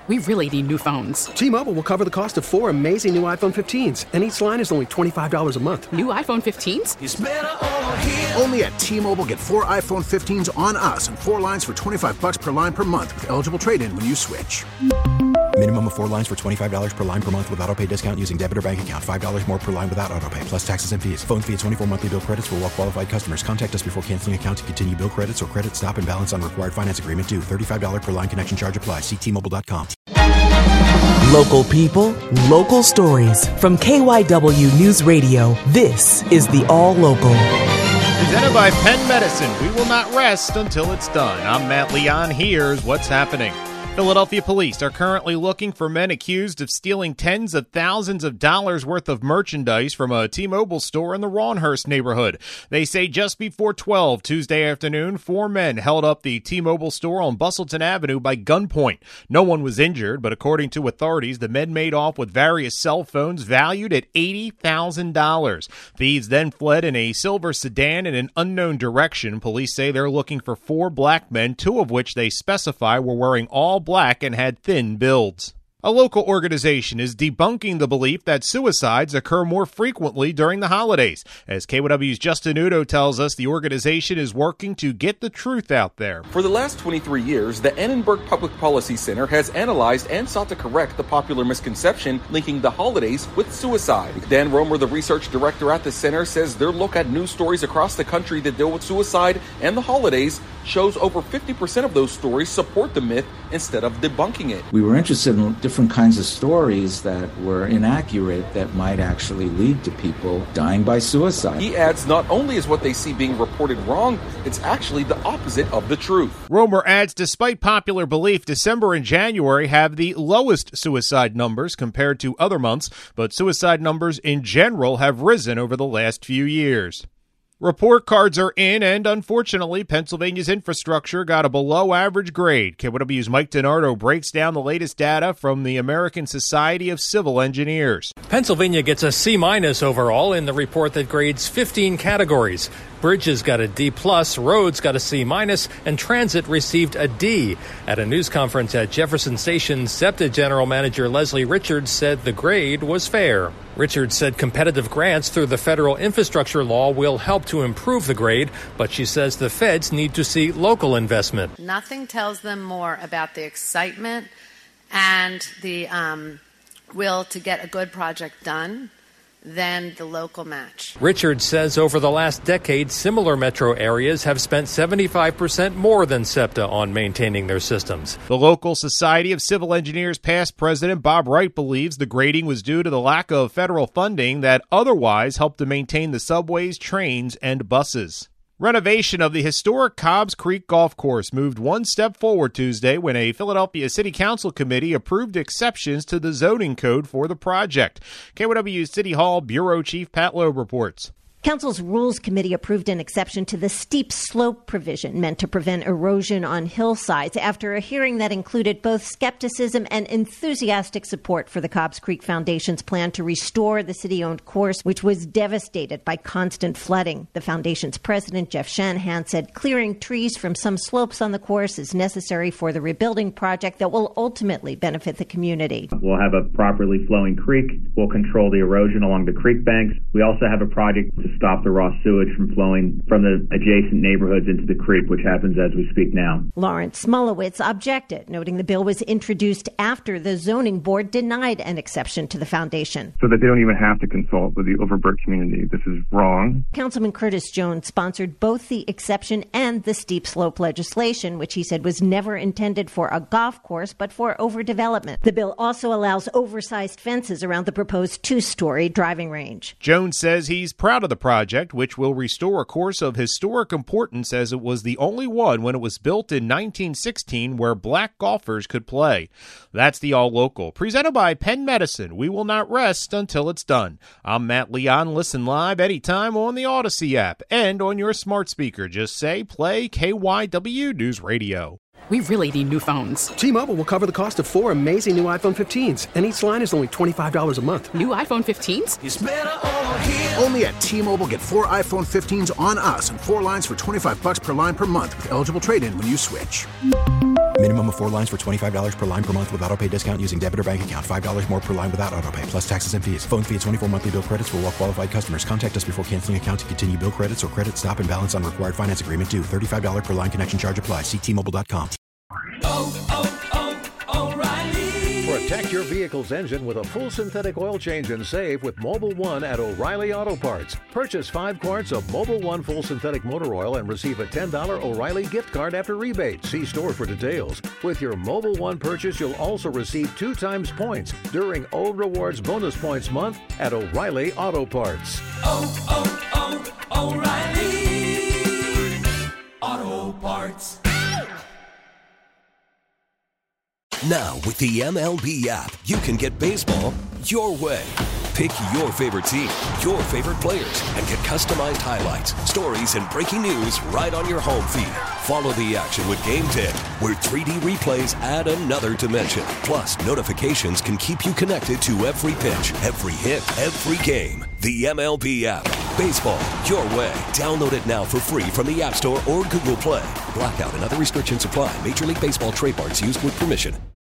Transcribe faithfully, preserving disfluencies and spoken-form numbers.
We really need new phones. T-Mobile will cover the cost of four amazing new iPhone fifteens, and each line is only twenty-five dollars a month. New iPhone fifteens? It's better over here. Only at T-Mobile, get four iPhone fifteens on us and four lines for twenty-five dollars per line per month with eligible trade-in when you switch. Minimum of four lines for twenty-five dollars per line per month with autopay discount using debit or bank account. five dollars more per line without autopay, plus taxes and fees. Phone fee at twenty-four monthly bill credits for well-qualified customers. Contact us before canceling account to continue bill credits or credit stop and balance on required finance agreement due. thirty-five dollars per line connection charge applies. See T Mobile dot com. Local people, local stories. From K Y W News Radio, this is the All Local. Presented by Penn Medicine, we will not rest until it's done. I'm Matt Leon. Here's what's happening. Philadelphia police are currently looking for men accused of stealing tens of thousands of dollars worth of merchandise from a T-Mobile store in the Ronhurst neighborhood. They say just before twelve Tuesday afternoon, four men held up the T-Mobile store on Bustleton Avenue by gunpoint. No one was injured, but according to authorities, the men made off with various cell phones valued at eighty thousand dollars. Thieves then fled in a silver sedan in an unknown direction. Police say they're looking for four black men, two of which they specify were wearing all black and had thin builds. A local organization is debunking the belief that suicides occur more frequently during the holidays. As K Y W's Justin Udo tells us, the organization is working to get the truth out there. For the last twenty-three years, the Annenberg Public Policy Center has analyzed and sought to correct the popular misconception linking the holidays with suicide. Dan Romer, the research director at the center, says their look at news stories across the country that deal with suicide and the holidays shows over fifty percent of those stories support the myth instead of debunking it. We were interested in different kinds of stories that were inaccurate that might actually lead to people dying by suicide. He adds, not only is what they see being reported wrong, it's actually the opposite of the truth. Romer adds, despite popular belief, December and January have the lowest suicide numbers compared to other months, but suicide numbers in general have risen over the last few years. Report cards are in, and unfortunately, Pennsylvania's infrastructure got a below-average grade. K Y W's Mike DiNardo breaks down the latest data from the American Society of Civil Engineers. Pennsylvania gets a C-minus overall in the report that grades fifteen categories. Bridges got a D plus, roads got a C minus, and transit received a D. At a news conference at Jefferson Station, SEPTA General Manager Leslie Richards said the grade was fair. Richards said competitive grants through the federal infrastructure law will help to improve the grade, but she says the feds need to see local investment. Nothing tells them more about the excitement and the um, will to get a good project done than the local match. Richards says over the last decade, similar metro areas have spent seventy-five percent more than SEPTA on maintaining their systems. The local Society of Civil Engineers past president Bob Wright believes the grading was due to the lack of federal funding that otherwise helped to maintain the subways, trains, and buses. Renovation of the historic Cobbs Creek Golf Course moved one step forward Tuesday when a Philadelphia City Council committee approved exceptions to the zoning code for the project. K Y W City Hall Bureau Chief Pat Loeb reports. Council's Rules Committee approved an exception to the steep slope provision meant to prevent erosion on hillsides after a hearing that included both skepticism and enthusiastic support for the Cobbs Creek Foundation's plan to restore the city-owned course, which was devastated by constant flooding. The foundation's president, Jeff Shanahan, said clearing trees from some slopes on the course is necessary for the rebuilding project that will ultimately benefit the community. We'll have a properly flowing creek. We'll control the erosion along the creek banks. We also have a project to stop the raw sewage from flowing from the adjacent neighborhoods into the creek, which happens as we speak now. Lawrence Smolowitz objected, noting the bill was introduced after the zoning board denied an exception to the foundation. So that they don't even have to consult with the Overbrook community. This is wrong. Councilman Curtis Jones sponsored both the exception and the steep slope legislation, which he said was never intended for a golf course, but for overdevelopment. The bill also allows oversized fences around the proposed two-story driving range. Jones says he's proud of the project, which will restore a course of historic importance as it was the only one when it was built in nineteen sixteen where black golfers could play. That's the All Local, presented by Penn Medicine. We will not rest until it's done. I'm Matt Leon. Listen live anytime on the Odyssey app and on your smart speaker. Just say play K Y W News Radio. We really need new phones. T-Mobile will cover the cost of four amazing new iPhone fifteens, and each line is only twenty-five dollars a month. New iPhone fifteens? It's better over here. Only at T-Mobile, get four iPhone fifteens on us and four lines for twenty-five dollars per line per month with eligible trade-in when you switch. Minimum of four lines for twenty-five dollars per line per month with auto pay discount using debit or bank account. five dollars more per line without auto pay, plus taxes and fees. Phone fee at twenty-four monthly bill credits for well qualified customers. Contact us before canceling account to continue bill credits or credit stop and balance on required finance agreement due. thirty-five dollars per line connection charge applies. See T Mobile dot com. Oh, oh, oh, O'Reilly. Protect your vehicle's engine with a full synthetic oil change and save with Mobil one at O'Reilly Auto Parts. Purchase five quarts of Mobil one full synthetic motor oil and receive a ten dollars O'Reilly gift card after rebate. See store for details. With your Mobil one purchase, you'll also receive two times points during O Rewards Bonus Points Month at O'Reilly Auto Parts. Oh, oh, oh, O'Reilly Auto Parts. Now, with the M L B app, you can get baseball your way. Pick your favorite team, your favorite players, and get customized highlights, stories, and breaking news right on your home feed. Follow the action with Game ten, where three D replays add another dimension. Plus, notifications can keep you connected to every pitch, every hit, every game. The M L B app. Baseball your way. Download it now for free from the App Store or Google Play. Blackout and other restrictions apply. Major League Baseball trademarks used with permission.